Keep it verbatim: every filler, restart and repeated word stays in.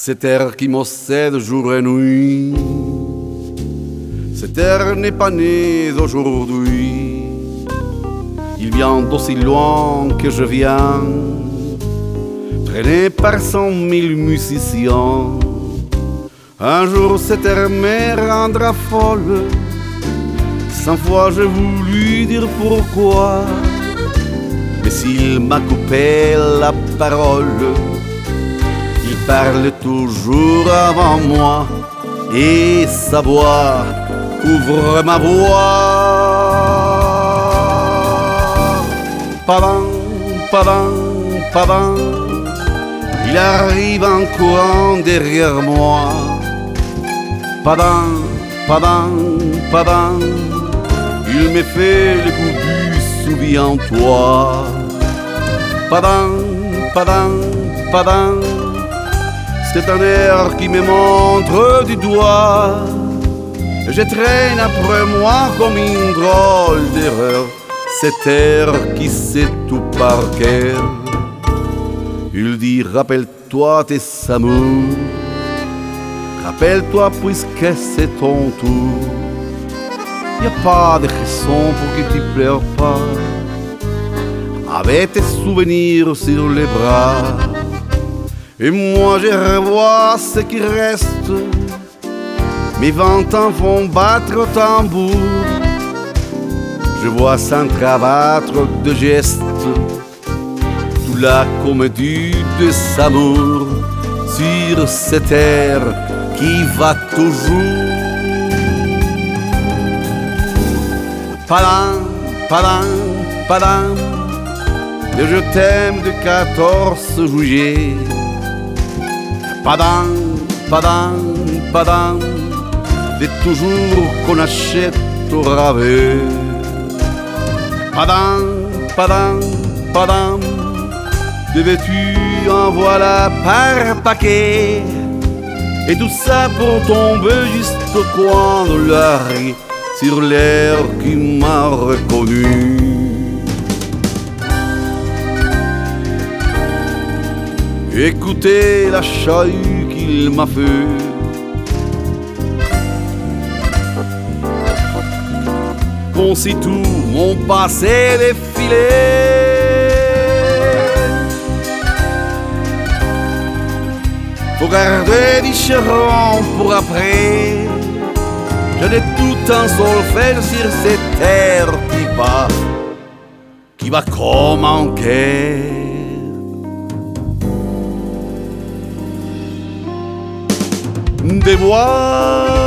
cet air qui m'obsède jour et nuit. Cet air n'est pas né d'aujourd'hui, il vient d'aussi loin que je viens, traîné par cent mille musiciens. Un jour cet air me rendra folle, cent fois j'ai voulu dire pourquoi, mais s'il m'a coupé la parole, il parle toujours avant moi, et sa voix couvre ma voix. Pavan, pavan, pavan, il arrive en courant derrière moi. Pavan, pavan, pavan, il me fait le coup du souviens-toi. Pavan, pavan, pavan, c'est un air qui me montre du doigt. Je traîne après moi comme une drôle d'erreur cet air qui sait tout par cœur. Il dit rappelle-toi tes amours, rappelle-toi puisque c'est ton tour. Y a pas de raison pour que tu pleures pas, avec tes souvenirs sur les bras. Et moi je revois ce qui reste, mes vingt ans vont battre au tambour. Je vois sans cravatre de gestes toute la comédie de s'amour sur cette air qui va toujours. Padam, padam, padam, le je t'aime de quatorze juillet. Padam, padam, padam, de toujours qu'on achète au rabais. Padam, padam, padam, de vêtus en voilà par paquet. Et tout ça pour tomber juste au coin de la rue, sur l'air qui m'a reconnu. Écoutez la chahut qu'il m'a fait, comme si tout mon passé défilait. Faut garder différent pour après. Je n'ai tout un solfège sur cette terre qui va, qui va comme un cœur. Des voix